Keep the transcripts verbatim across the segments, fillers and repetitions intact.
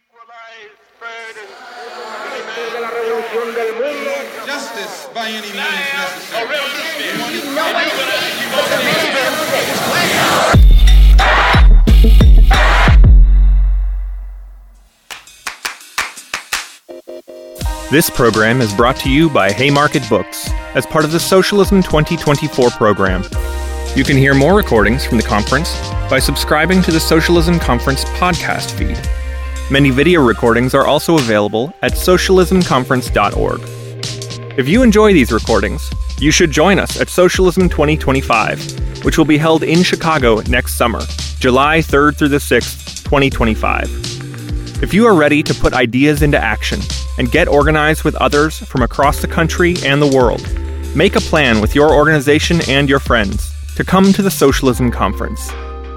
Justice by any means necessary. This program is brought to you by Haymarket Books as part of the Socialism twenty twenty-four program. You can hear more recordings from the conference by subscribing to the Socialism Conference podcast feed. Many video recordings are also available at socialism conference dot org. If you enjoy these recordings, you should join us at Socialism twenty twenty-five, which will be held in Chicago next summer, July third through the sixth, twenty twenty-five. If you are ready to put ideas into action and get organized with others from across the country and the world, make a plan with your organization and your friends to come to the Socialism Conference.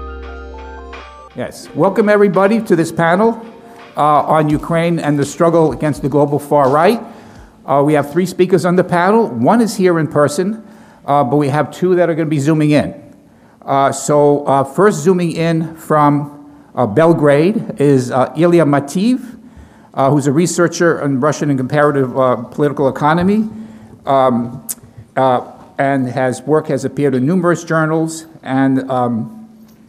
Yes. Welcome, everybody, to this panel uh, on Ukraine and the struggle against the global far right. Uh, we have three speakers on the panel. One is here in person, uh, but we have two that are going to be zooming in. Uh, so uh, first zooming in from uh, Belgrade is uh, Ilya Mativ, uh, who's a researcher in Russian and comparative uh, political economy, um, uh, and has work has appeared in numerous journals, and um,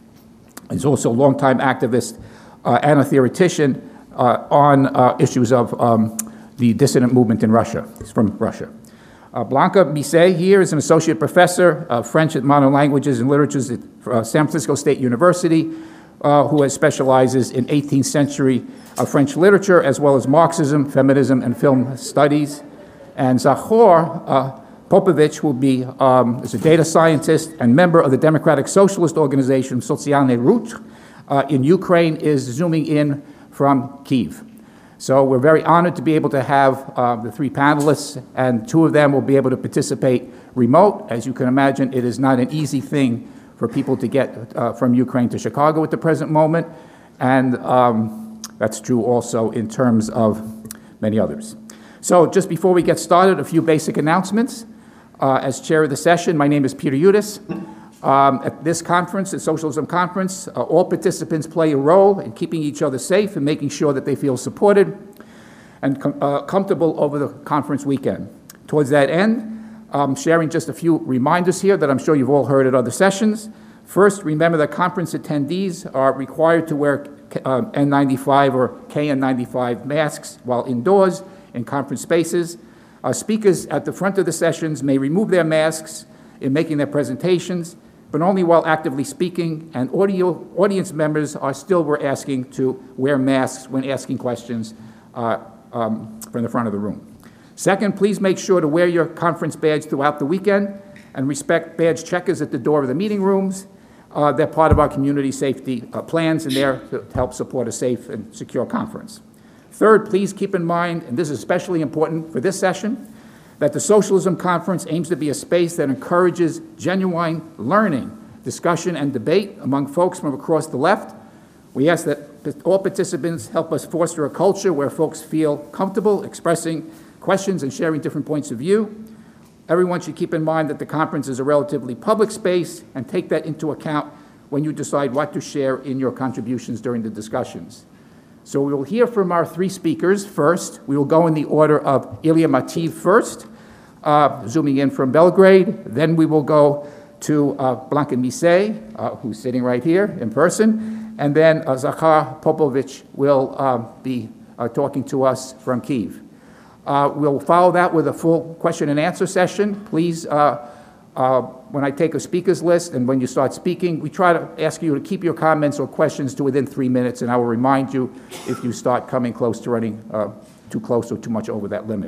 is also a longtime activist uh, and a theoretician uh, on uh, issues of um, the dissident movement in Russia. He's from Russia. Uh, Blanca Bisset here is an associate professor of French and modern languages and literatures at uh, San Francisco State University, uh, who has specializes in eighteenth century uh, French literature, as well as Marxism, feminism, and film studies. And Zahor uh, Popovich will be um, is a data scientist and member of the Democratic Socialist Organization Socialny Ruch uh, in Ukraine, is zooming in from Kyiv. So we're very honored to be able to have uh, the three panelists, and two of them will be able to participate remote. As you can imagine, it is not an easy thing for people to get uh, from Ukraine to Chicago at the present moment, and um, that's true also in terms of many others. So just before we get started, a few basic announcements. Uh, as chair of the session, my name is Peter Yudis. Um, at this conference, the Socialism Conference, uh, all participants play a role in keeping each other safe and making sure that they feel supported and com- uh, comfortable over the conference weekend. Towards that end, I'm sharing just a few reminders here that I'm sure you've all heard at other sessions. First, remember that conference attendees are required to wear uh, N ninety-five or K N ninety-five masks while indoors in conference spaces. Uh, speakers at the front of the sessions may remove their masks in making their presentations, but only while actively speaking, and audio, audience members are still, we're asking to wear masks when asking questions uh, um, from the front of the room. Second, please make sure to wear your conference badge throughout the weekend and respect badge checkers at the door of the meeting rooms. Uh, they're part of our community safety uh, plans, and they're to help support a safe and secure conference. Third, please keep in mind, and this is especially important for this session, that the Socialism Conference aims to be a space that encourages genuine learning, discussion, and debate among folks from across the left. We ask that all participants help us foster a culture where folks feel comfortable expressing questions and sharing different points of view. Everyone should keep in mind that the conference is a relatively public space, and take that into account when you decide what to share in your contributions during the discussions. So we will hear from our three speakers first. We will go in the order of Ilya Mativ first, uh, zooming in from Belgrade. Then we will go to uh, Blanca Bisset, uh, who's sitting right here in person. And then uh, Zahor Popovich will uh, be uh, talking to us from Kyiv. Uh, we'll follow that with a full question and answer session. Please, uh, uh, when I take a speakers list and when you start speaking, we try to ask you to keep your comments or questions to within three minutes, and I will remind you if you start coming close to running uh, too close or too much over that limit.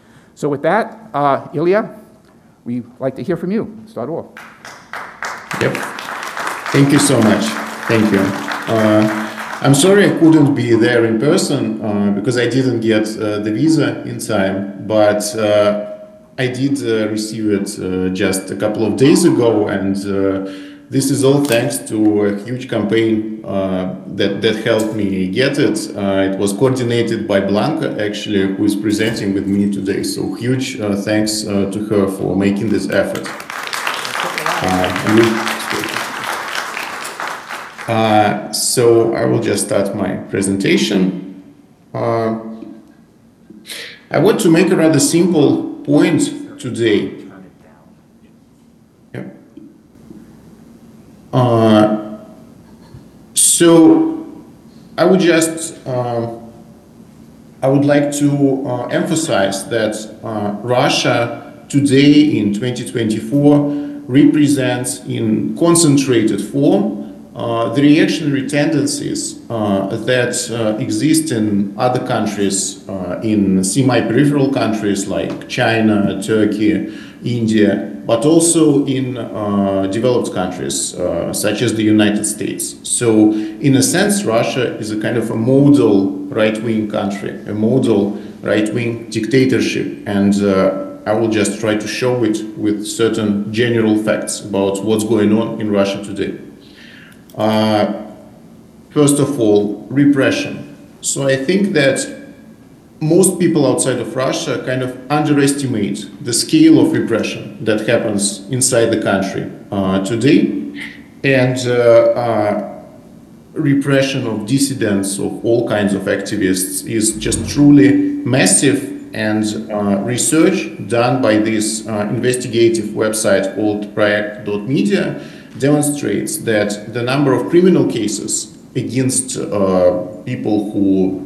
So with that, uh, Ilya, we'd like to hear from you. Start off. Yep. Thank you so much. Thank you. Uh, I'm sorry I couldn't be there in person uh, because I didn't get uh, the visa in time, but uh, I did uh, receive it uh, just a couple of days ago, and uh, this is all thanks to a huge campaign uh, that, that helped me get it. Uh, it was coordinated by Blanca, actually, who is presenting with me today, so huge uh, thanks uh, to her for making this effort. Uh, Uh, so I will just start my presentation. Uh, I want to make a rather simple point today. Yeah. Uh, so I would just, uh, I would like to uh, emphasize that uh, Russia today in twenty twenty-four represents in concentrated form Uh, the reactionary tendencies uh, that uh, exist in other countries, uh, in semi-peripheral countries like China, Turkey, India, but also in uh, developed countries uh, such as the United States. So, in a sense, Russia is a kind of a model right-wing country, a model right-wing dictatorship, and uh, I will just try to show it with certain general facts about what's going on in Russia today. Uh, first of all, repression. So I think that most people outside of Russia kind of underestimate the scale of repression that happens inside the country uh, today, and uh, uh, repression of dissidents, of all kinds of activists, is just truly massive. And uh, research done by this uh, investigative website called project dot media demonstrates that the number of criminal cases against uh, people who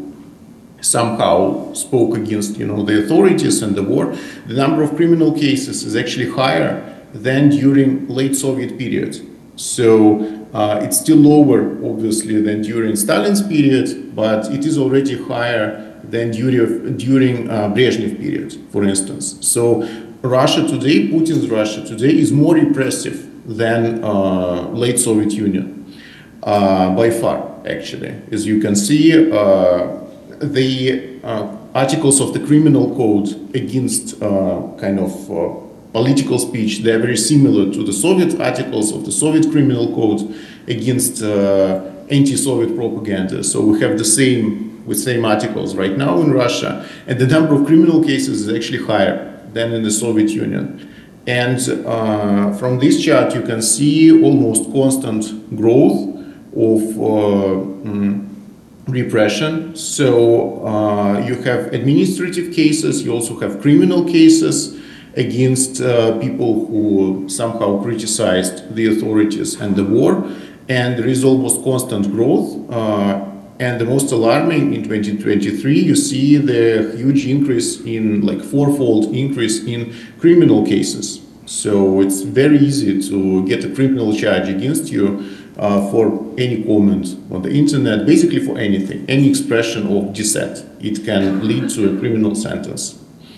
somehow spoke against, you know, the authorities and the war, the number of criminal cases is actually higher than during late Soviet period. So uh, it's still lower, obviously, than during Stalin's period, but it is already higher than during, during uh, Brezhnev period, for instance. So Russia today, Putin's Russia today, is more repressive than uh, late Soviet Union, uh, by far, actually. As you can see, uh, the uh, articles of the criminal code against uh, kind of uh, political speech, they're very similar to the Soviet articles of the Soviet criminal code against uh, anti-Soviet propaganda. So we have the same, with same articles right now in Russia, and the number of criminal cases is actually higher than in the Soviet Union. And uh, from this chart, you can see almost constant growth of uh, mm, repression. So uh, you have administrative cases, you also have criminal cases against uh, people who somehow criticized the authorities and the war. And there is almost constant growth. Uh, and the most alarming, in twenty twenty-three, you see the huge increase in, like fourfold increase in criminal cases. So it's very easy to get a criminal charge against you uh, for any comment on the internet, basically for anything, any expression of dissent. It can lead to a criminal sentence.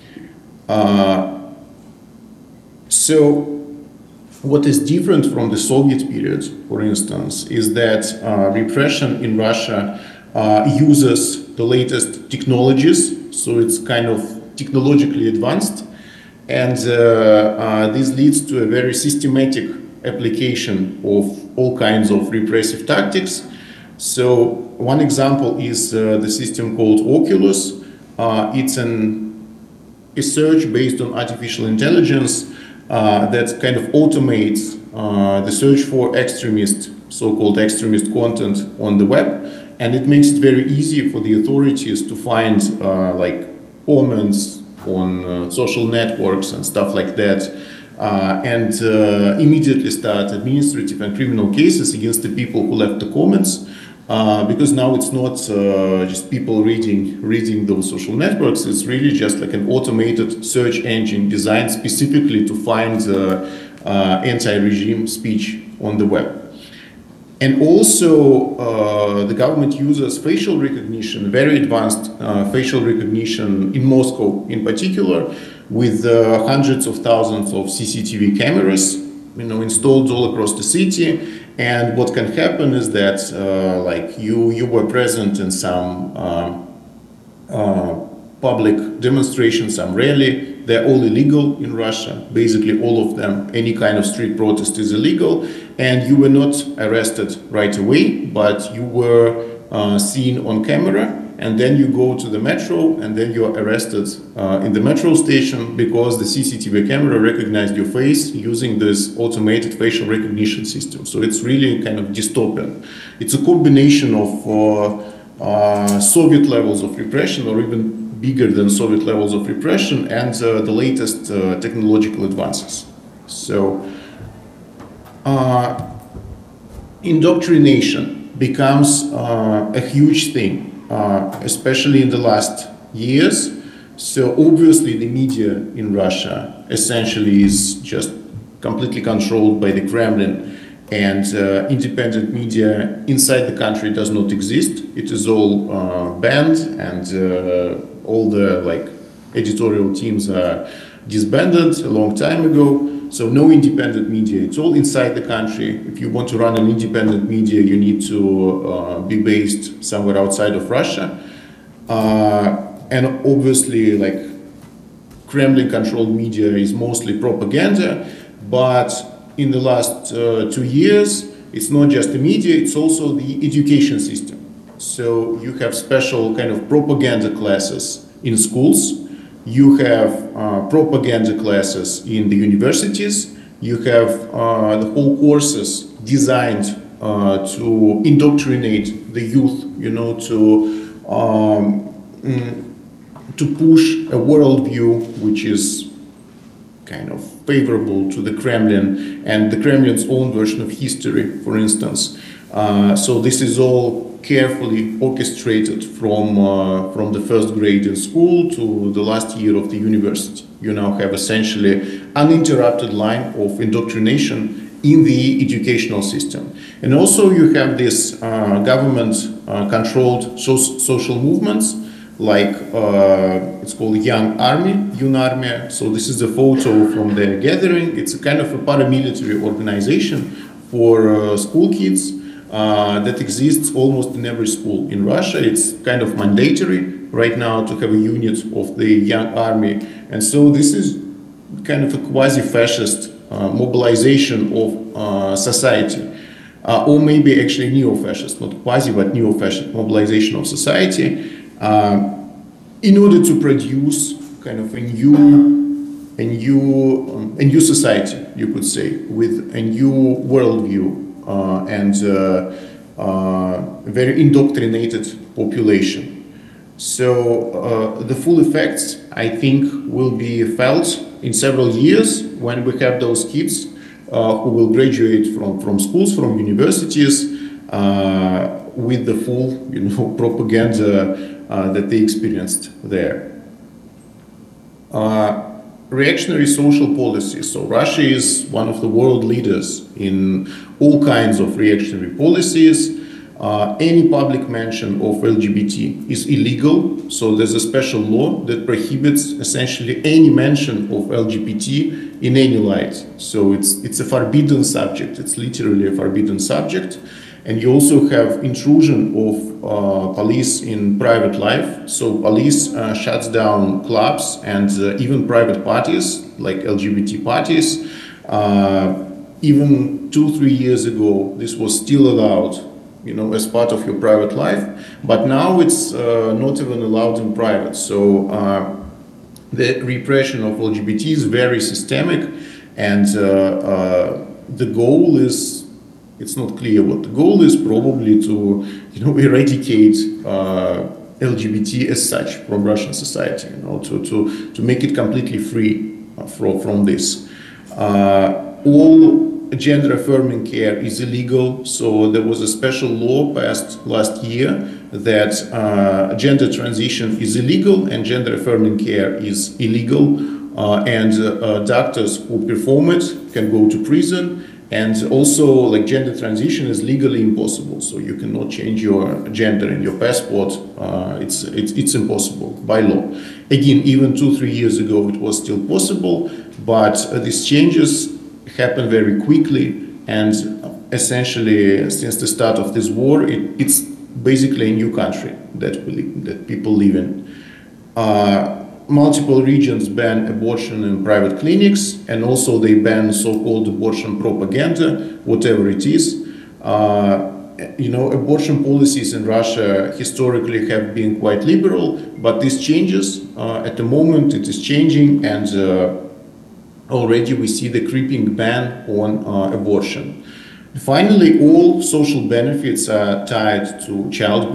Uh, so what is different from the Soviet period, for instance, is that uh, repression in Russia uh, uses the latest technologies, so it's kind of technologically advanced, and uh, uh, this leads to a very systematic application of all kinds of repressive tactics. So one example is uh, the system called Oculus. Uh, it's an, a search based on artificial intelligence Uh, that kind of automates uh, the search for extremist, so-called extremist content on the web, and it makes it very easy for the authorities to find uh, like comments on uh, social networks and stuff like that, uh, and uh, immediately start administrative and criminal cases against the people who left the comments. Uh, because now it's not uh, just people reading reading those social networks, it's really just like an automated search engine designed specifically to find uh, uh, anti-regime speech on the web. And also uh, the government uses facial recognition, very advanced uh, facial recognition in Moscow in particular, with uh, hundreds of thousands of C C T V cameras, you know, installed all across the city. And what can happen is that, uh, like you, you were present in some uh, uh, public demonstration, some rally. They're all illegal in Russia. Basically, all of them. Any kind of street protest is illegal, and you were not arrested right away, but you were uh, seen on camera. And then you go to the metro, and then you are arrested uh, in the metro station because the C C T V camera recognized your face using this automated facial recognition system. So it's really kind of dystopian. It's a combination of uh, uh, Soviet levels of repression, or even bigger than Soviet levels of repression, and uh, the latest uh, technological advances. So, uh, indoctrination becomes uh, a huge thing, uh, especially in the last years. So obviously the media in Russia essentially is just completely controlled by the Kremlin, and uh, independent media inside the country does not exist. It is all uh, banned, and uh, all the like editorial teams are disbanded a long time ago. So no independent media. It's all inside the country. If you want to run an independent media, you need to uh, be based somewhere outside of Russia. Uh, and obviously, like, Kremlin-controlled media is mostly propaganda, but in the last uh, two years, it's not just the media, it's also the education system. So you have special kind of propaganda classes in schools. You have uh, propaganda classes in the universities. You have uh, the whole courses designed uh, to indoctrinate the youth, you know, to um, mm, to push a worldview which is kind of favorable to the Kremlin and the Kremlin's own version of history, for instance. Uh, so this is all carefully orchestrated from uh, from the first grade in school to the last year of the university. You now have essentially uninterrupted line of indoctrination in the educational system. And also you have this uh, government-controlled uh, so social movements, like uh, it's called Young Army, Yunarmia. So this is a photo from their gathering. It's a kind of a paramilitary organization for uh, school kids uh, that exists almost in every school in Russia. It's kind of mandatory right now to have a unit of the Young Army. And so this is kind of a quasi-fascist uh, mobilization of uh, society. Uh, or maybe actually neo-fascist, not quasi, but neo-fascist mobilization of society. Uh, in order to produce kind of a new, a new, um, a new society, you could say, with a new worldview uh, and uh, uh, very indoctrinated population. So uh, the full effects, I think, will be felt in several years when we have those kids uh, who will graduate from, from schools, from universities, uh, with the full, you know, propaganda Uh, that they experienced there. Uh, reactionary social policies. So Russia is one of the world leaders in all kinds of reactionary policies. Uh, any public mention of L G B T is illegal. So there's a special law that prohibits essentially any mention of L G B T in any light. So it's it's a forbidden subject. It's literally a forbidden subject. And you also have intrusion of uh, police in private life. So police uh, shuts down clubs and uh, even private parties, like L G B T parties. Uh, even two, three years ago, this was still allowed, you know, as part of your private life. But now it's uh, not even allowed in private. So uh, the repression of L G B T is very systemic, and uh, uh, the goal is, it's not clear what the goal is, probably to, you know, eradicate uh, L G B T as such from Russian society, you know, to, to, to make it completely free uh, from, from this. Uh, all gender affirming care is illegal, so there was a special law passed last year that uh, gender transition is illegal and gender affirming care is illegal, uh, and uh, doctors who perform it can go to prison. And also, like, gender transition is legally impossible, so you cannot change your gender in your passport. Uh, it's, it's it's impossible by law. Again, even two, three years ago, it was still possible, but uh, these changes happen very quickly, and essentially, since the start of this war, it, it's basically a new country that we live, that people live in. Uh, Multiple regions ban abortion in private clinics, and also they ban so-called abortion propaganda, whatever it is. Uh, you know, abortion policies in Russia historically have been quite liberal, but this changes. Uh, at the moment it is changing, and uh, already we see the creeping ban on uh, abortion. Finally, all social benefits are tied to childbirth.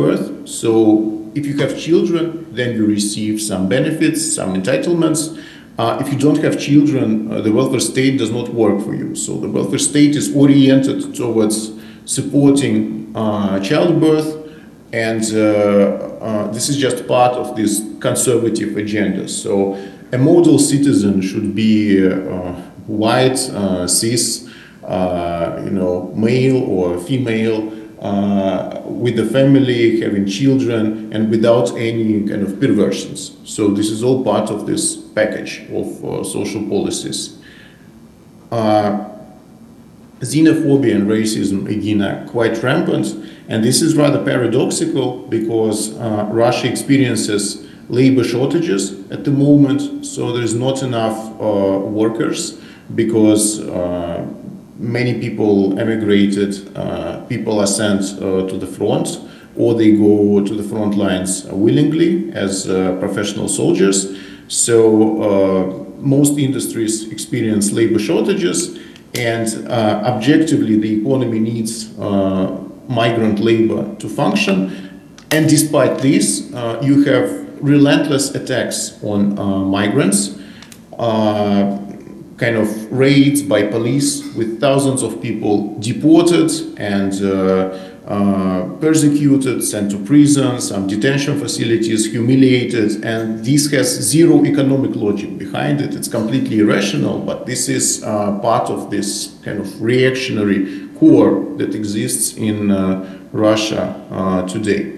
So if you have children, then you receive some benefits, some entitlements. Uh, if you don't have children, uh, the welfare state does not work for you. So the welfare state is oriented towards supporting uh, childbirth, and uh, uh, this is just part of this conservative agenda. So a model citizen should be uh, white, uh, cis, uh, you know, male or female, uh, with the family, having children, and without any kind of perversions. So this is all part of this package of uh, social policies. Uh, xenophobia and racism, again, are quite rampant, and this is rather paradoxical because uh, Russia experiences labor shortages at the moment, so there's not enough uh, workers because uh, many people emigrated, uh, people are sent uh, to the front, or they go to the front lines willingly as uh, professional soldiers. So uh, most industries experience labor shortages, and uh, objectively the economy needs uh, migrant labor to function. And despite this, uh, you have relentless attacks on uh, migrants, uh, kind of raids by police with thousands of people deported and uh, uh, persecuted, sent to prison, some detention facilities, humiliated, and this has zero economic logic behind it. It's completely irrational, but this is uh, part of this kind of reactionary core that exists in uh, Russia uh, today.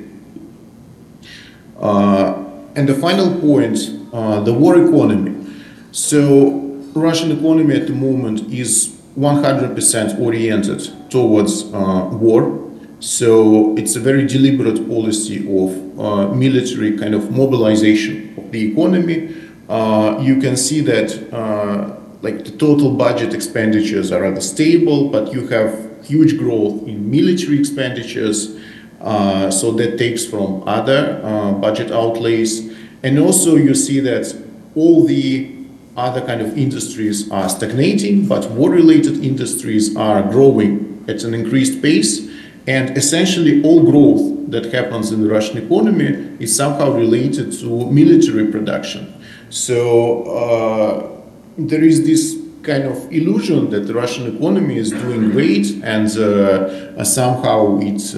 Uh, and the final point, uh, the war economy. So Russian economy at the moment is one hundred percent oriented towards uh, war. So it's a very deliberate policy of uh, military kind of mobilization of the economy. Uh, you can see that uh, like the total budget expenditures are rather stable, but you have huge growth in military expenditures. Uh, so that takes from other uh, budget outlays. And also you see that all the other kind of industries are stagnating, but war-related industries are growing at an increased pace. And essentially all growth that happens in the Russian economy is somehow related to military production. So uh, there is this kind of illusion that the Russian economy is doing great and uh, somehow it uh,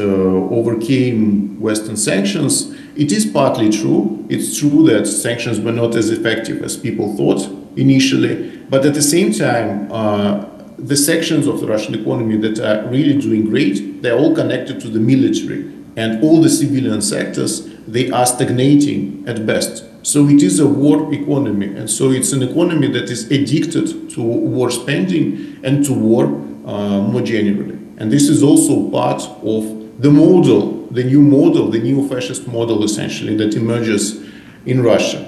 overcame Western sanctions. It is partly true. It's true that sanctions were not as effective as people thought initially, but at the same time, uh, the sections of the Russian economy that are really doing great, they're all connected to the military, and all the civilian sectors, they are stagnating at best. So it is a war economy, and so it's an economy that is addicted to war spending and to war uh, more generally. And this is also part of the model, the new model, the neo-fascist model essentially that emerges in Russia.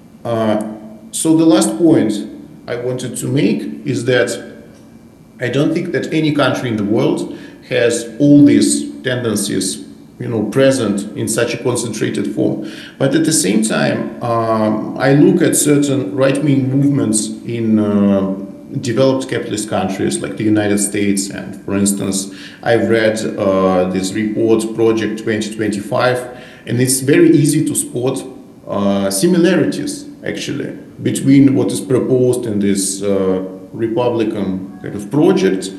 Uh, so the last point I wanted to make is that I don't think that any country in the world has all these tendencies, you know, present in such a concentrated form. But at the same time, um, I look at certain right-wing movements in uh, developed capitalist countries like the United States, and for instance, I've read uh, this report, Project twenty twenty-five, and it's very easy to spot uh, similarities, actually, between what is proposed in this uh, Republican kind of project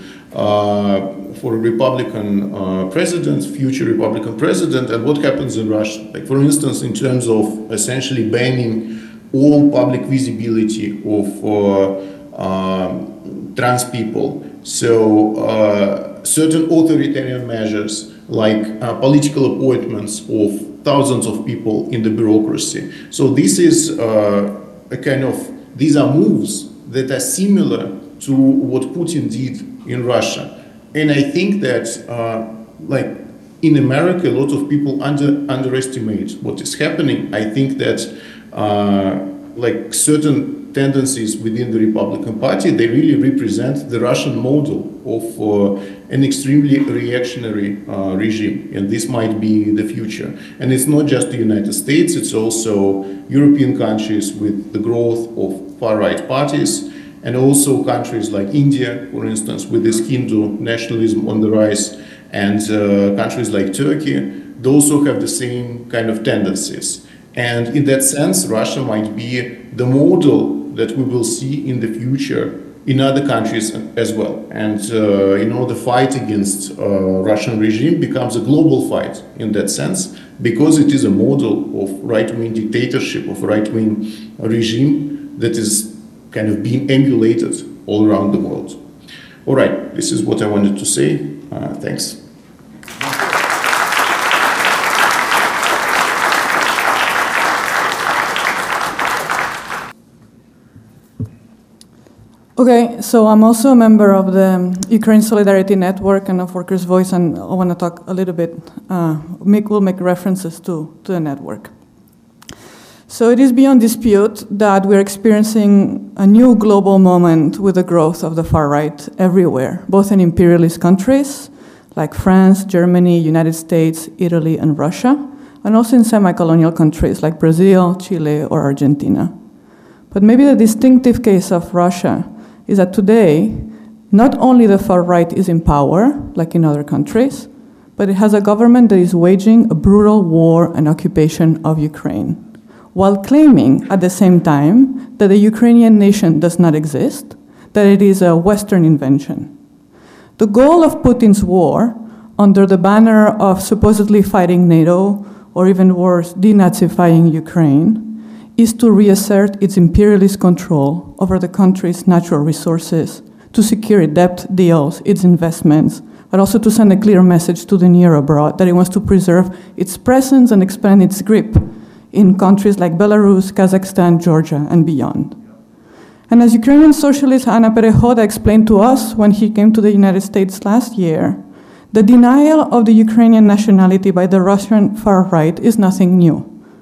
uh, for a Republican uh, president, future Republican president, and what happens in Russia. Like, for instance, in terms of essentially banning all public visibility of uh, uh, trans people. So uh, certain authoritarian measures like uh, political appointments of thousands of people in the bureaucracy. So this is uh, a kind of, these are moves that are similar to what Putin did in Russia. And I think that, uh, like in America, a lot of people under, underestimate what is happening. I think that, uh, like certain tendencies within the Republican Party, they really represent the Russian model of uh, an extremely reactionary uh, regime, and this might be the future. And it's not just the United States; it's also European countries with the growth of far-right parties. And also countries like India, for instance, with this Hindu nationalism on the rise, and uh, countries like Turkey, those who have the same kind of tendencies. And in that sense, Russia might be the model that we will see in the future in other countries as well. And uh, you know, the fight against uh, Russian regime becomes a global fight in that sense, because it is a model of right-wing dictatorship, of right-wing regime that is kind of being emulated all around the world. All right, this is what I wanted to say. Uh, thanks. Okay, so I'm also a member of the Ukraine Solidarity Network and of Workers' Voice, and I want to talk a little bit, uh, make, we'll make references to, to the network. So it is beyond dispute that we're experiencing a new global moment with the growth of the far right everywhere, both in imperialist countries like France, Germany, United States, Italy, and Russia, and also in semi-colonial countries like Brazil, Chile, or Argentina. But maybe the distinctive case of Russia is that today, not only the far right is in power, like in other countries, but it has a government that is waging a brutal war and occupation of Ukraine, while claiming at the same time that the Ukrainian nation does not exist, that it is a Western invention. The goal of Putin's war, under the banner of supposedly fighting NATO, or even worse, denazifying Ukraine, is to reassert its imperialist control over the country's natural resources, to secure its debt deals, its investments, but also to send a clear message to the near abroad that it wants to preserve its presence and expand its grip in countries like Belarus, Kazakhstan, Georgia, and beyond. And as Ukrainian socialist Anna Perehoda explained to us when he came to the United States last year, the denial of the Ukrainian nationality by the Russian far right is nothing new.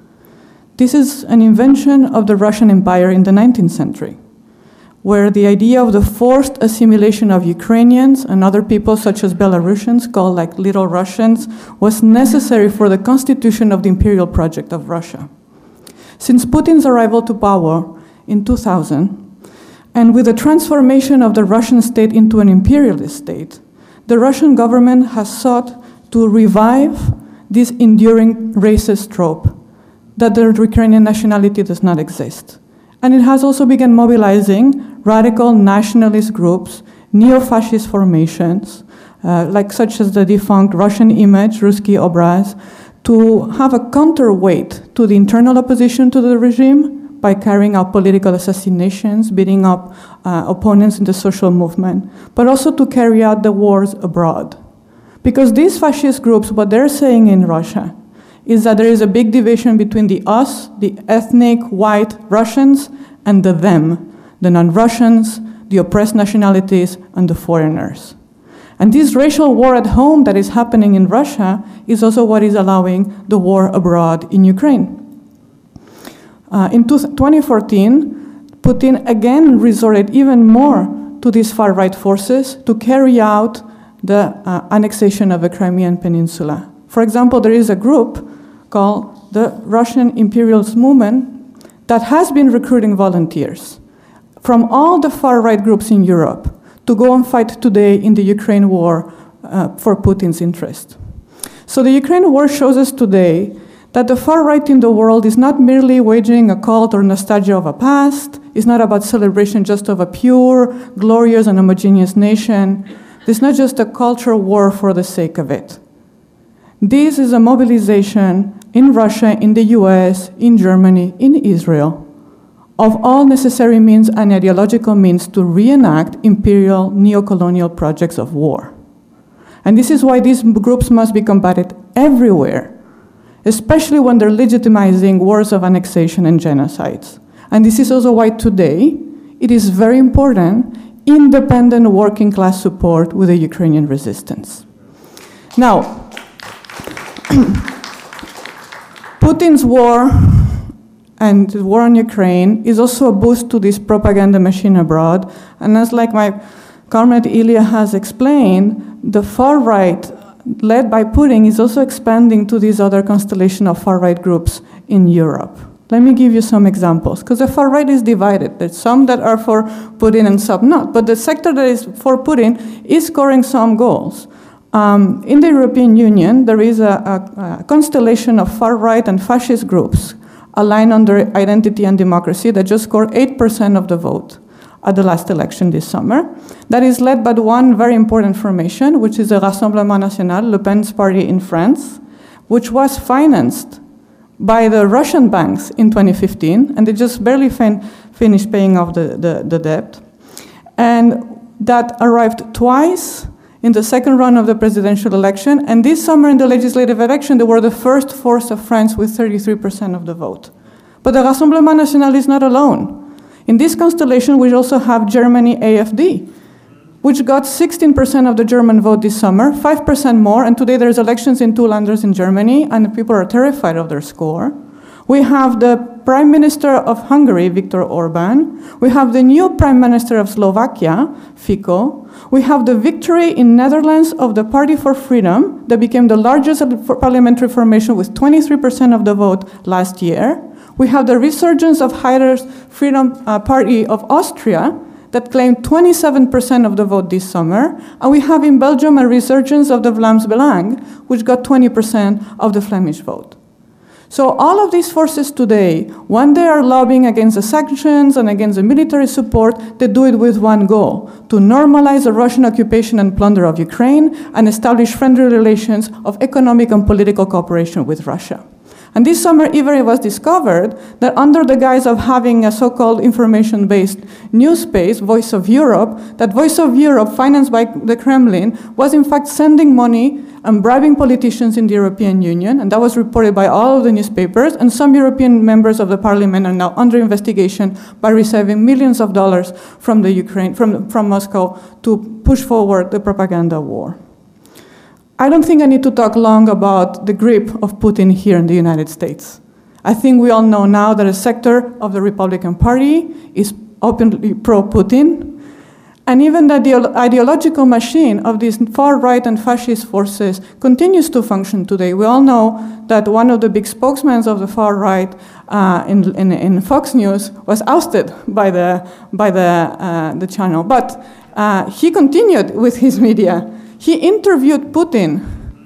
This is an invention of the Russian Empire in the nineteenth century, where the idea of the forced assimilation of Ukrainians and other people such as Belarusians, called like Little Russians, was necessary for the constitution of the imperial project of Russia. Since Putin's arrival to power in two thousand, and with the transformation of the Russian state into an imperialist state, the Russian government has sought to revive this enduring racist trope that the Ukrainian nationality does not exist. And it has also begun mobilizing radical nationalist groups, neo-fascist formations, uh, like such as the defunct Russian Image, Ruski Obraz, to have a counterweight to the internal opposition to the regime by carrying out political assassinations, beating up uh, opponents in the social movement, but also to carry out the wars abroad. Because these fascist groups, what they're saying in Russia, is that there is a big division between the us, the ethnic white Russians, and the them, the non-Russians, the oppressed nationalities, and the foreigners. And this racial war at home that is happening in Russia is also what is allowing the war abroad in Ukraine. Uh, in twenty fourteen, Putin again resorted even more to these far-right forces to carry out the uh, annexation of the Crimean Peninsula. For example, there is a group called the Russian Imperialist Movement that has been recruiting volunteers from all the far-right groups in Europe to go and fight today in the Ukraine war uh, for Putin's interest. So the Ukraine war shows us today that the far-right in the world is not merely waging a cult or nostalgia of a past, it's not about celebration just of a pure, glorious, and homogeneous nation. It's not just a cultural war for the sake of it. This is a mobilization in Russia, in the U S, in Germany, in Israel, of all necessary means and ideological means to reenact imperial neo-colonial projects of war. And this is why these groups must be combated everywhere, especially when they're legitimizing wars of annexation and genocides. And this is also why today it is very important independent working class support with the Ukrainian resistance. Now, Putin's war and the war on Ukraine is also a boost to this propaganda machine abroad. And as like my comrade Ilya has explained, the far right, led by Putin, is also expanding to this other constellation of far right groups in Europe. Let me give you some examples, because the far right is divided. There's some that are for Putin and some not. But the sector that is for Putin is scoring some goals. Um, in the European Union, there is a, a, a constellation of far-right and fascist groups aligned under identity and democracy that just scored eight percent of the vote at the last election this summer. That is led by one very important formation, which is the Rassemblement National, Le Pen's party in France, which was financed by the Russian banks in twenty fifteen, and they just barely fin- finished paying off the, the, the debt. And that arrived twice in the second round of the presidential election, and this summer in the legislative election, they were the first force of France with thirty-three percent of the vote. But the Rassemblement National is not alone. In this constellation, we also have Germany A F D, which got sixteen percent of the German vote this summer, five percent more, and today there's elections in two landers in Germany, and people are terrified of their score. We have the Prime Minister of Hungary, Viktor Orban. We have the new Prime Minister of Slovakia, Fico. We have the victory in Netherlands of the Party for Freedom that became the largest parliamentary formation with twenty-three percent of the vote last year. We have the resurgence of Haider's Freedom uh, Party of Austria that claimed twenty-seven percent of the vote this summer. And we have in Belgium a resurgence of the Vlaams Belang, which got twenty percent of the Flemish vote. So all of these forces today, when they are lobbying against the sanctions and against the military support, they do it with one goal: to normalize the Russian occupation and plunder of Ukraine and establish friendly relations of economic and political cooperation with Russia. And this summer, even it was discovered that under the guise of having a so-called information-based news space, Voice of Europe, that Voice of Europe, financed by the Kremlin, was in fact sending money and bribing politicians in the European Union, and that was reported by all of the newspapers, and some European members of the parliament are now under investigation by receiving millions of dollars from the Ukraine, from, from Moscow to push forward the propaganda war. I don't think I need to talk long about the grip of Putin here in the United States. I think we all know now that a sector of the Republican Party is openly pro-Putin, and even that the ideological machine of these far-right and fascist forces continues to function today. We all know that one of the big spokesmen of the far-right uh, in, in, in Fox News was ousted by the, by the, uh, the channel, but uh, he continued with his media. He interviewed Putin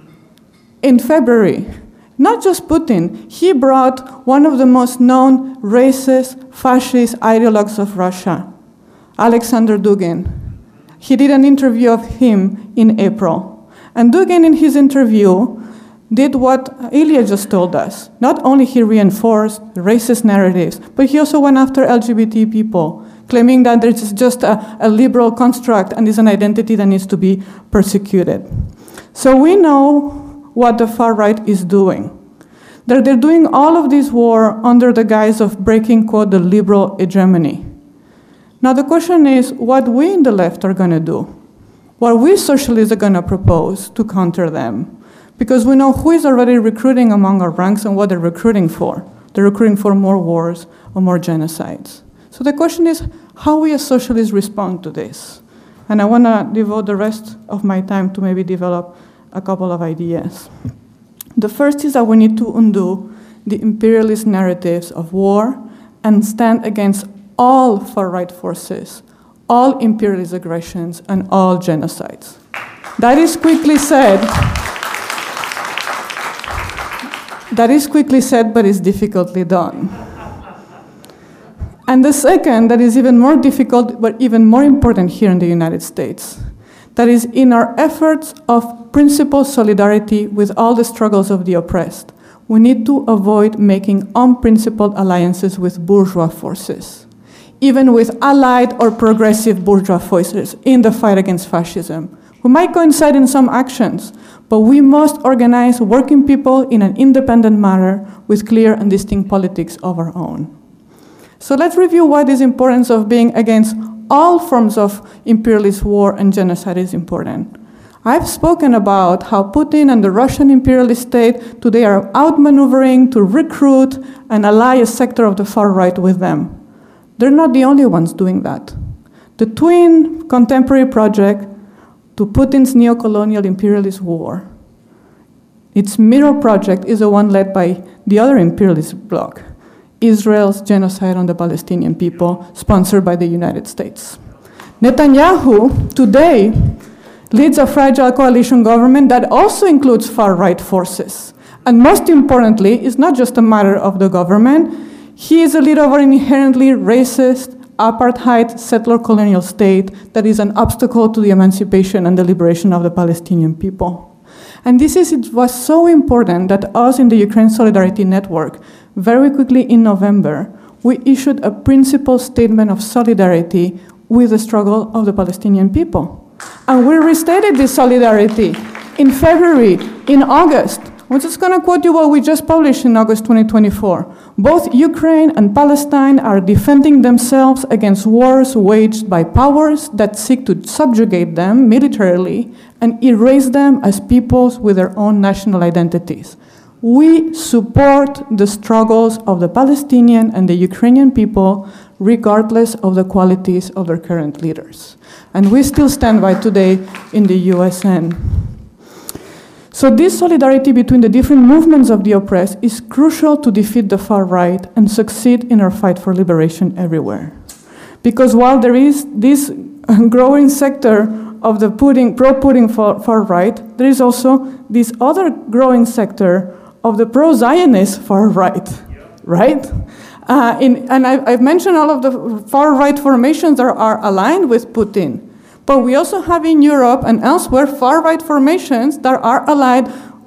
in February. Not just Putin, he brought one of the most known racist, fascist ideologues of Russia, Alexander Dugin. He did an interview of him in April. And Dugin, in his interview, did what Ilya just told us. Not only he reinforced racist narratives, but he also went after L G B T people, claiming that there's just a, a liberal construct and is an identity that needs to be persecuted. So we know what the far right is doing. They're, they're doing all of this war under the guise of breaking, quote, the liberal hegemony. Now the question is what we in the left are going to do, what we socialists are going to propose to counter them, because we know who is already recruiting among our ranks and what they're recruiting for. They're recruiting for more wars or more genocides. So the question is how we as socialists respond to this. And I want to devote the rest of my time to maybe develop a couple of ideas. The first is that we need to undo the imperialist narratives of war and stand against all far-right forces, all imperialist aggressions, and all genocides. That is quickly said. That is quickly said, but is difficultly done. And the second, that is even more difficult, but even more important here in the United States, that is in our efforts of principled solidarity with all the struggles of the oppressed, we need to avoid making unprincipled alliances with bourgeois forces, even with allied or progressive bourgeois forces in the fight against fascism. We might coincide in some actions, but we must organize working people in an independent manner with clear and distinct politics of our own. So let's review why this importance of being against all forms of imperialist war and genocide is important. I've spoken about how Putin and the Russian imperialist state today are outmaneuvering to recruit and ally a sector of the far right with them. They're not the only ones doing that. The twin contemporary project to Putin's neo-colonial imperialist war, its mirror project is the one led by the other imperialist bloc, Israel's genocide on the Palestinian people, sponsored by the United States. Netanyahu today leads a fragile coalition government that also includes far-right forces. And most importantly, it's not just a matter of the government. He is a leader of an inherently racist, apartheid, settler colonial state that is an obstacle to the emancipation and the liberation of the Palestinian people. And this is, it was so important that us in the Ukraine Solidarity Network, very quickly in November, we issued a principal statement of solidarity with the struggle of the Palestinian people. And we restated this solidarity in February, in August. I'm just going to quote you what we just published in August twenty twenty-four. Both Ukraine and Palestine are defending themselves against wars waged by powers that seek to subjugate them militarily and erase them as peoples with their own national identities. We support the struggles of the Palestinian and the Ukrainian people regardless of the qualities of their current leaders. And we still stand by today in the U S N. So this solidarity between the different movements of the oppressed is crucial to defeat the far right and succeed in our fight for liberation everywhere. Because while there is this growing sector of the Putin, pro-Putin far, far right, there is also this other growing sector of the pro-Zionist far right, right? Uh, in, and I, I've mentioned all of the far right formations that are aligned with Putin. But we also have in Europe and elsewhere far-right formations that are allied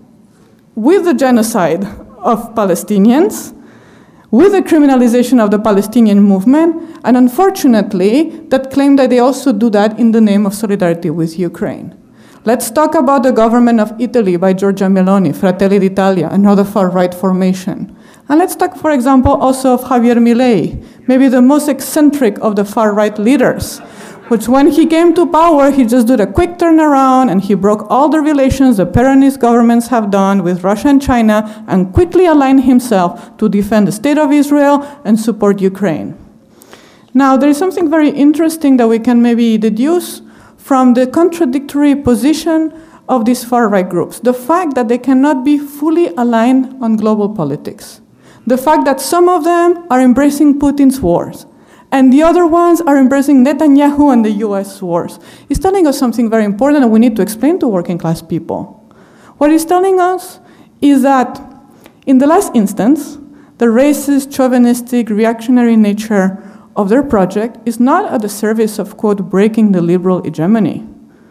with the genocide of Palestinians, with the criminalization of the Palestinian movement, and unfortunately, that claim that they also do that in the name of solidarity with Ukraine. Let's talk about the government of Italy by Giorgia Meloni, Fratelli d'Italia, another far-right formation. And let's talk, for example, also of Javier Milei, maybe the most eccentric of the far-right leaders, which when he came to power, he just did a quick turnaround and he broke all the relations the Peronist governments have done with Russia and China and quickly aligned himself to defend the state of Israel and support Ukraine. Now, there is something very interesting that we can maybe deduce from the contradictory position of these far-right groups. The fact that they cannot be fully aligned on global politics. The fact that some of them are embracing Putin's wars, and the other ones are embracing Netanyahu and the U S wars. It's telling us something very important that we need to explain to working class people. What it's telling us is that in the last instance, the racist, chauvinistic, reactionary nature of their project is not at the service of, quote, breaking the liberal hegemony.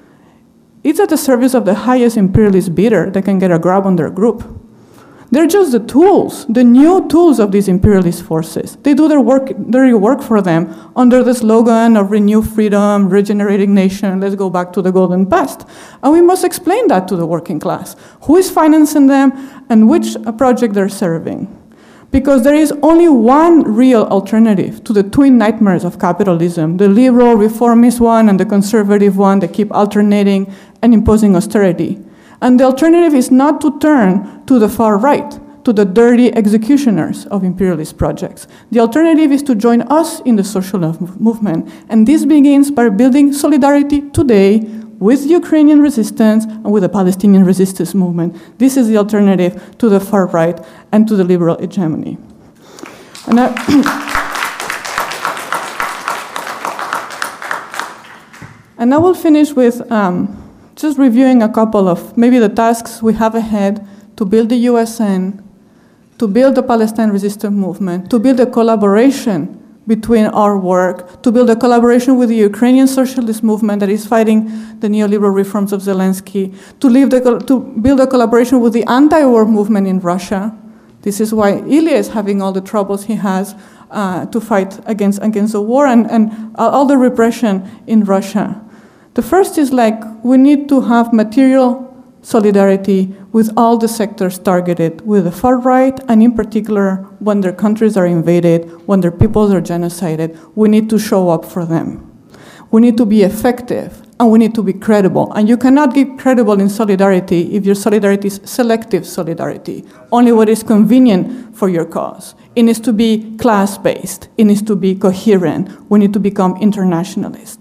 It's at the service of the highest imperialist bidder that can get a grab on their group. They're just the tools, the new tools of these imperialist forces. They do their work, dirty work for them under the slogan of renew freedom, regenerating nation, let's go back to the golden past. And we must explain that to the working class. Who is financing them and which project they're serving? Because there is only one real alternative to the twin nightmares of capitalism, the liberal reformist one and the conservative one that keep alternating and imposing austerity. And the alternative is not to turn to the far right, to the dirty executioners of imperialist projects. The alternative is to join us in the social movement. And this begins by building solidarity today with Ukrainian resistance and with the Palestinian resistance movement. This is the alternative to the far right and to the liberal hegemony. And I, and I will finish with um, just reviewing a couple of maybe the tasks we have ahead to build the U S N, to build the Palestine resistance movement, to build a collaboration between our work, to build a collaboration with the Ukrainian socialist movement that is fighting the neoliberal reforms of Zelensky, to, leave the, to build a collaboration with the anti-war movement in Russia. This is why Ilya is having all the troubles he has uh, to fight against, against the war and, and all the repression in Russia. The first is like, we need to have material solidarity with all the sectors targeted, with the far right, and in particular, when their countries are invaded, when their peoples are genocided, we need to show up for them. We need to be effective, and we need to be credible. And you cannot be credible in solidarity if your solidarity is selective solidarity, only what is convenient for your cause. It needs to be class-based. It needs to be coherent. We need to become internationalist.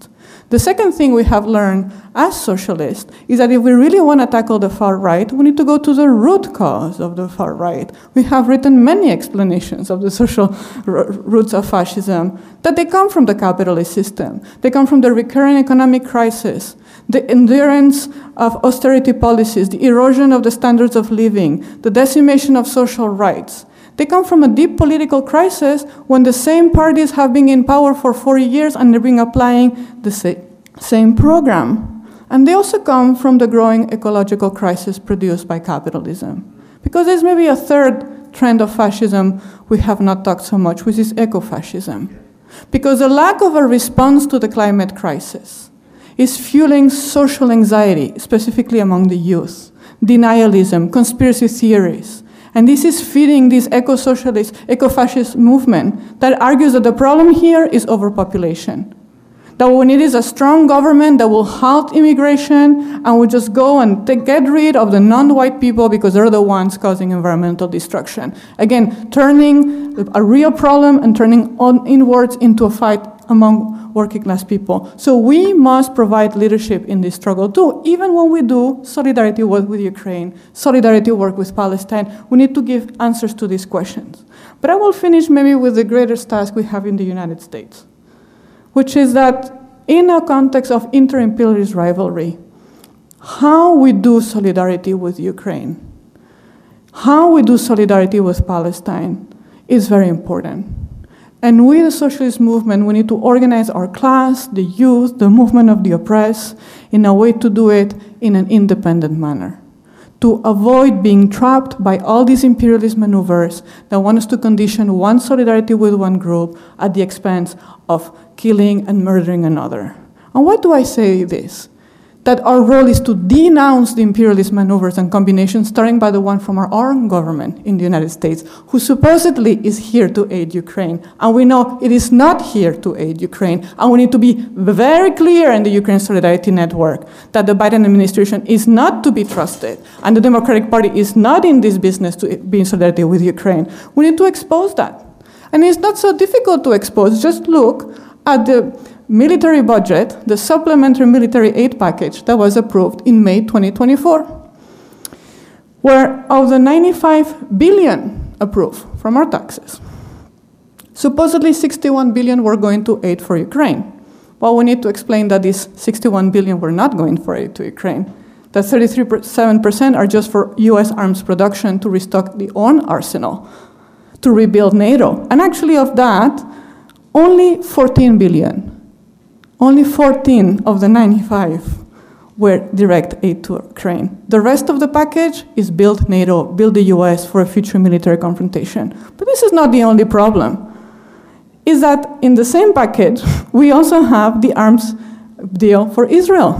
The second thing we have learned as socialists is that if we really want to tackle the far right, we need to go to the root cause of the far right. We have written many explanations of the social r- roots of fascism, that they come from the capitalist system. They come from the recurring economic crisis, the endurance of austerity policies, the erosion of the standards of living, the decimation of social rights. They come from a deep political crisis when the same parties have been in power for forty years and they've been applying the sa- same program. And they also come from the growing ecological crisis produced by capitalism. Because there's maybe a third trend of fascism we have not talked so much, which is ecofascism. Because the lack of a response to the climate crisis is fueling social anxiety, specifically among the youth, denialism, conspiracy theories. And this is feeding this eco-socialist, eco-fascist movement that argues that the problem here is overpopulation. That what we need is a strong government that will halt immigration and will just go and take, get rid of the non-white people because they're the ones causing environmental destruction. Again, turning a real problem and turning on inwards into a fight among working class people. So we must provide leadership in this struggle too. Even when we do solidarity work with Ukraine, solidarity work with Palestine, we need to give answers to these questions. But I will finish maybe with the greatest task we have in the United States, which is that in a context of inter-imperialist rivalry, how we do solidarity with Ukraine, how we do solidarity with Palestine is very important. And we, the socialist movement, we need to organize our class, the youth, the movement of the oppressed, in a way to do it in an independent manner, to avoid being trapped by all these imperialist maneuvers that want us to condition one solidarity with one group at the expense of killing and murdering another. And why do I say this? That our role is to denounce the imperialist maneuvers and combinations, starting by the one from our own government in the United States, who supposedly is here to aid Ukraine. And we know it is not here to aid Ukraine. And we need to be very clear in the Ukraine Solidarity Network that the Biden administration is not to be trusted. And the Democratic Party is not in this business to be in solidarity with Ukraine. We need to expose that. And it's not so difficult to expose. Just look at the military budget, the supplementary military aid package that was approved in May twenty twenty-four, where of the ninety-five billion approved from our taxes, supposedly sixty-one billion were going to aid for Ukraine. Well, we need to explain that these sixty-one billion were not going for aid to Ukraine. That thirty-three point seven percent are just for U S arms production to restock the own arsenal, to rebuild NATO. And actually of that, only fourteen billion. Only fourteen of the ninety-five were direct aid to Ukraine. The rest of the package is build NATO, build the U S for a future military confrontation. But this is not the only problem. Is that in the same package, we also have the arms deal for Israel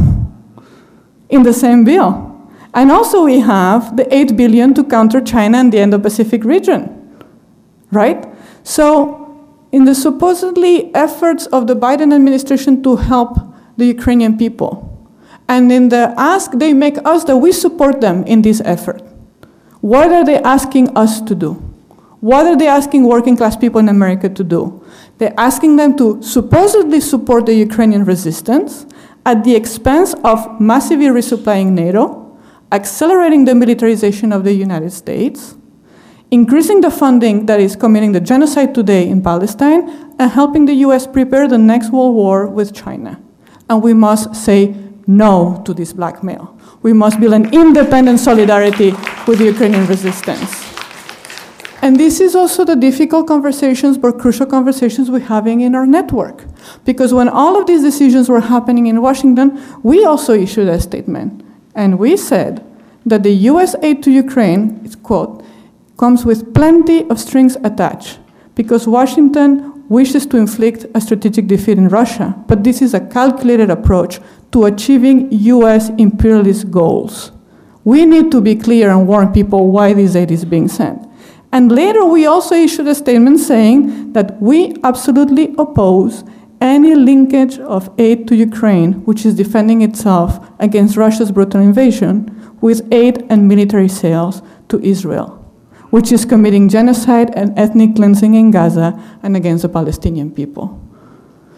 in the same bill. And also we have the eight billion to counter China and the Indo-Pacific region, right? So in the supposedly efforts of the Biden administration to help the Ukrainian people, and in the ask they make us that we support them in this effort, what are they asking us to do? What are they asking working class people in America to do? They're asking them to supposedly support the Ukrainian resistance at the expense of massively resupplying NATO, accelerating the militarization of the United States, increasing the funding that is committing the genocide today in Palestine, and helping the U S prepare the next world war with China. And we must say no to this blackmail. We must build an independent solidarity with the Ukrainian resistance. And this is also the difficult conversations, but crucial conversations we're having in our network. Because when all of these decisions were happening in Washington, we also issued a statement. And we said that the U S aid to Ukraine, it's quote, comes with plenty of strings attached, because Washington wishes to inflict a strategic defeat in Russia, but this is a calculated approach to achieving U S imperialist goals. We need to be clear and warn people why this aid is being sent. And later we also issued a statement saying that we absolutely oppose any linkage of aid to Ukraine, which is defending itself against Russia's brutal invasion, with aid and military sales to Israel, which is committing genocide and ethnic cleansing in Gaza and against the Palestinian people.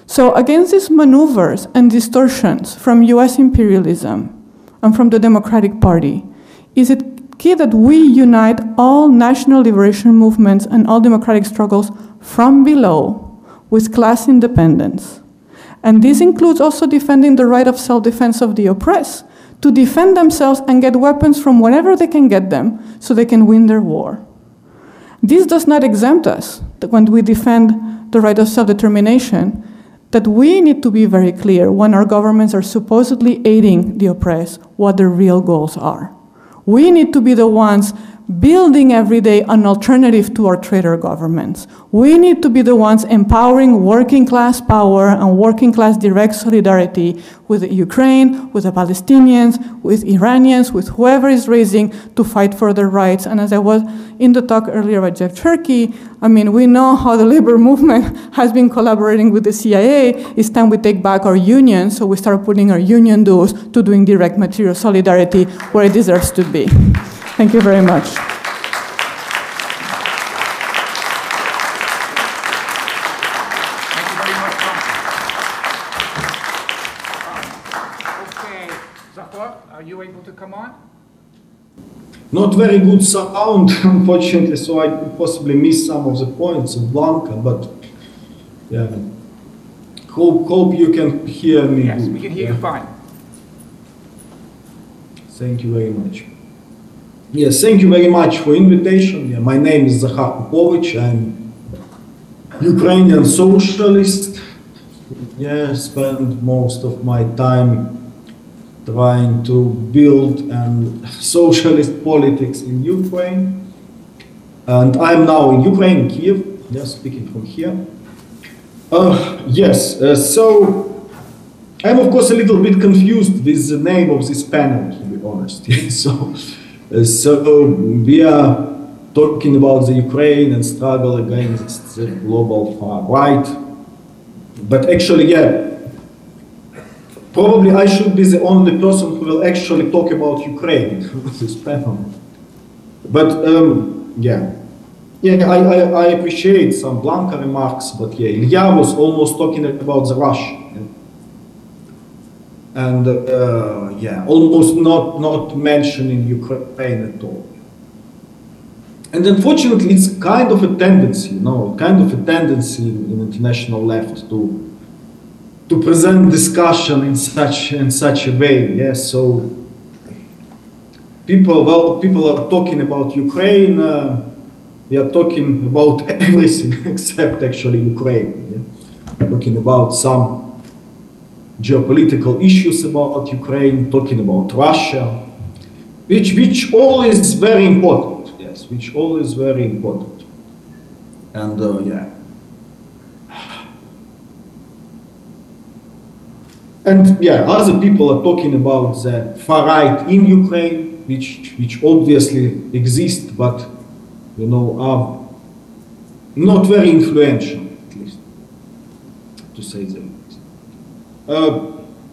So against these maneuvers and distortions from U S imperialism and from the Democratic Party, is it key that we unite all national liberation movements and all democratic struggles from below with class independence. And this includes also defending the right of self-defense of the oppressed, to defend themselves and get weapons from wherever they can get them so they can win their war. This does not exempt us that when we defend the right of self-determination, that we need to be very clear when our governments are supposedly aiding the oppressed what their real goals are. We need to be the ones building every day an alternative to our traitor governments. We need to be the ones empowering working class power and working class direct solidarity with Ukraine, with the Palestinians, with Iranians, with whoever is raising to fight for their rights. And as I was in the talk earlier by Jeff Cherky, I mean, we know how the labor movement has been collaborating with the C I A. It's time we take back our unions, so we start putting our union dues to doing direct material solidarity where it deserves to be. Thank you very much. Thank you very much, Tom. Okay, Zahor, are you able to come on? Not very good sound, unfortunately, so I could possibly miss some of the points of Blanca, but yeah. Hope, hope you can hear me. Yes, we can hear you fine. Thank you very much. Yes, thank you very much for invitation. Yeah, my name is Zahar Popovich. I'm Ukrainian socialist. Yeah, spent most of my time trying to build and socialist politics in Ukraine. And I'm now in Ukraine, Kiev, yeah, speaking from here. Uh, yes, uh, so I'm of course a little bit confused with the name of this panel, to be honest. so. Uh, so we are talking about the Ukraine and struggle against the global far right. But actually, yeah, probably I should be the only person who will actually talk about Ukraine with this panel. But um, yeah, yeah, I, I, I appreciate some Blanca remarks, but yeah, Ilya was almost talking about the Russia. And uh, yeah, almost not, not mentioning Ukraine at all. And unfortunately, it's kind of a tendency, you know, kind of a tendency in, in international left to to present discussion in such in such a way. Yeah, so people, well, people are talking about Ukraine. Uh, we are talking about everything except actually Ukraine. Yeah? Talking about some geopolitical issues about Ukraine, talking about Russia, which which all is very important, yes, which all is very important. And uh, yeah. And yeah, other people are talking about the far right in Ukraine, which which obviously exist, but you know, are not very influential, at least, to say the least. Uh,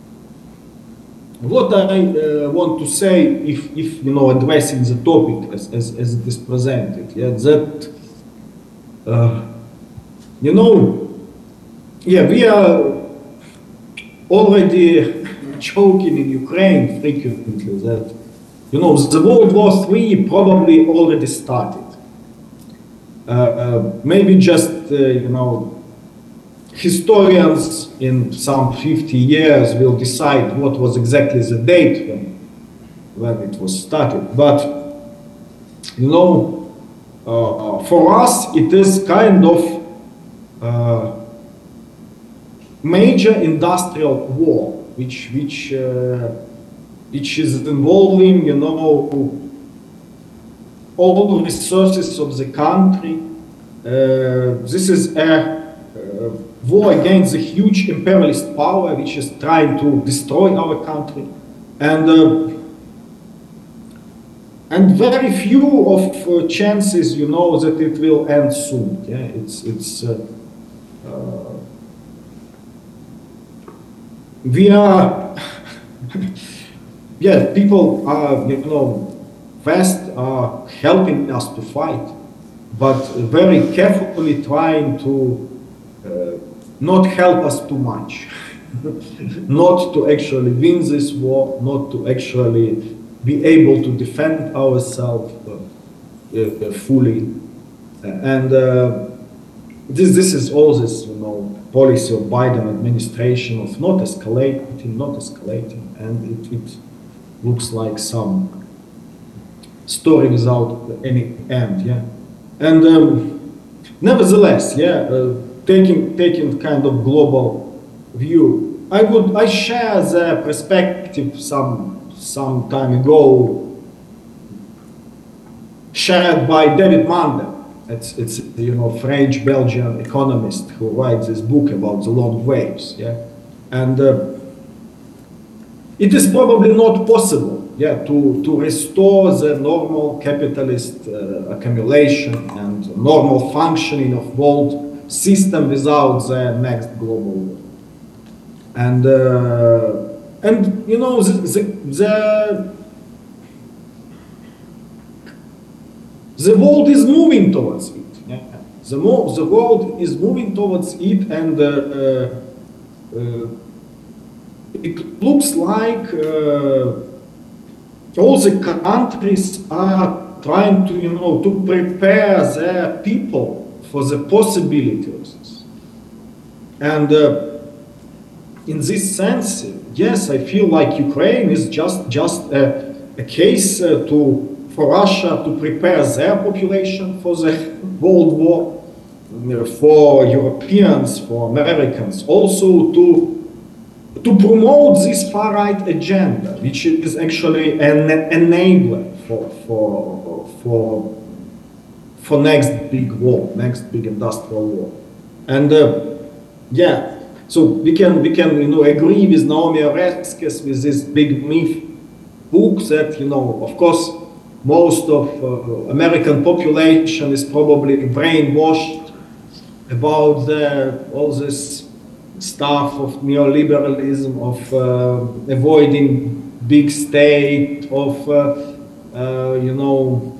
what I uh, want to say, if, if you know, addressing the topic as, as, as it is presented, yeah, that, uh, you know, yeah, we are already joking in Ukraine frequently that, you know, the World War Three probably already started. Uh, uh, maybe just, uh, you know, historians in some fifty years will decide what was exactly the date when, when it was started. But, you know, uh, for us, it is kind of uh, major industrial war, which, which, uh, which is involving, you know, all the resources of the country. Uh, this is a uh, war against the huge imperialist power which is trying to destroy our country, and uh, and very few of uh, chances, you know, that it will end soon. Yeah, it's it's uh, uh, we are yeah, people are, you know, West are helping us to fight, but very carefully trying to uh, not help us too much, not to actually win this war, not to actually be able to defend ourselves uh, uh, fully. And uh, this, this is all this, you know, policy of Biden administration of not escalating, not escalating, and it, it looks like some story without any end, yeah. And um, nevertheless, yeah, uh, taking taking kind of global view, I would I share the perspective some some time ago shared by David Mander. It's, it's you know, French-Belgian economist who writes this book about the long waves, yeah, and uh, it is probably not possible, yeah, to to restore the normal capitalist uh, accumulation and normal functioning of world system without the next global war, and uh, and you know the the, the The world is moving towards it. Yeah. The, mo the world is moving towards it, and uh, uh, uh, it looks like uh, all the countries are trying to, you know, to prepare their people for the possibility of this. And uh, in this sense, yes, I feel like Ukraine is just just a, a case uh, to. for Russia to prepare their population for the World War, for Europeans, for Americans, also to, to promote this far-right agenda, which is actually an enabler for, for, for, for next big war, next big industrial war. And uh, yeah, so we can, we can you know, agree with Naomi Oreskes with this big myth book that, you know, of course, most of uh, American population is probably brainwashed about the, all this stuff of neoliberalism, of uh, avoiding big state, of uh, uh, you know,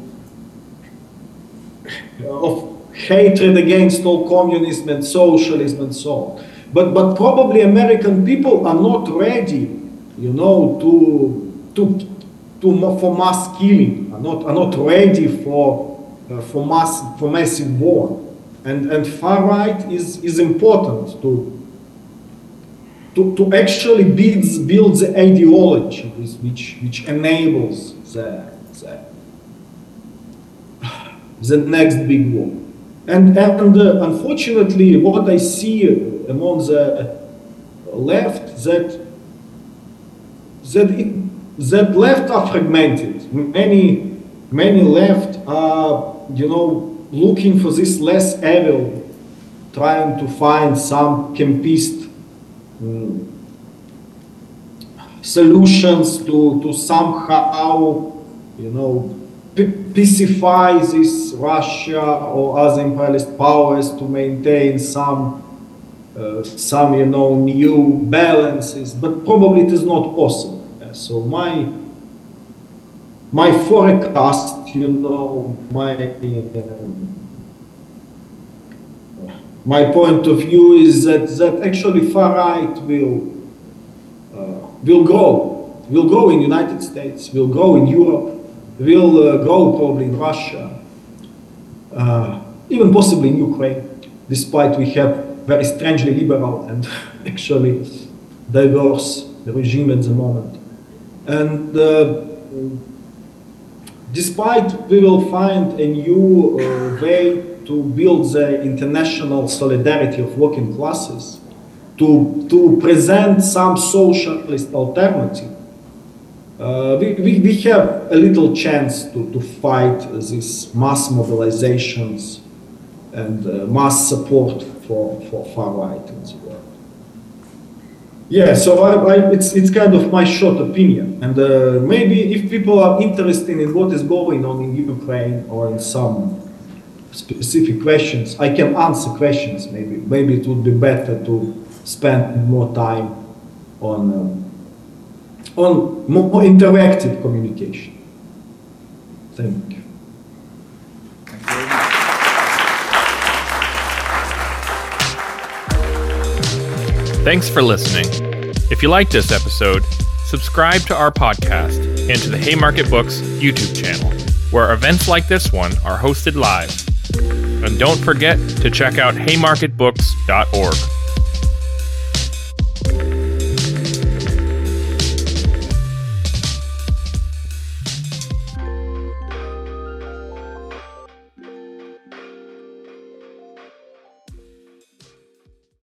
of hatred against all communism and socialism and so on. But but probably American people are not ready, you know, to to to for mass killing. Are not are not ready for uh, for mass for massive war, and and far right is is important to to to actually build build the ideology which which enables the the, the next big war. And and uh, unfortunately, what I see among the left that that it, that left are fragmented. Many many left are, you know, looking for this less evil, trying to find some campist um, solutions to to somehow, you know, pacify this Russia or other imperialist powers to maintain some, uh, some you know, new balances, but probably it is not possible. Yeah, so my my forecast, you know, my uh, my point of view is that that actually far right will uh, will grow, will grow in United States, will grow in Europe. Will uh, grow probably in Russia, uh, even possibly in Ukraine, despite we have very strangely liberal and actually diverse regime at the moment. And uh, despite we will find a new uh, way to build the international solidarity of working classes, to, to present some socialist alternative, Uh, we, we, we have a little chance to, to fight these mass mobilizations and uh, mass support for, for far right in the world. Yeah, so I, I, it's, it's kind of my short opinion. And uh, maybe if people are interested in what is going on in Ukraine or in some specific questions, I can answer questions maybe. Maybe it would be better to spend more time on um, on more interactive communication. Thank you. Thanks for listening. If you liked this episode, subscribe to our podcast and to the Haymarket Books YouTube channel, where events like this one are hosted live. And don't forget to check out haymarket books dot org.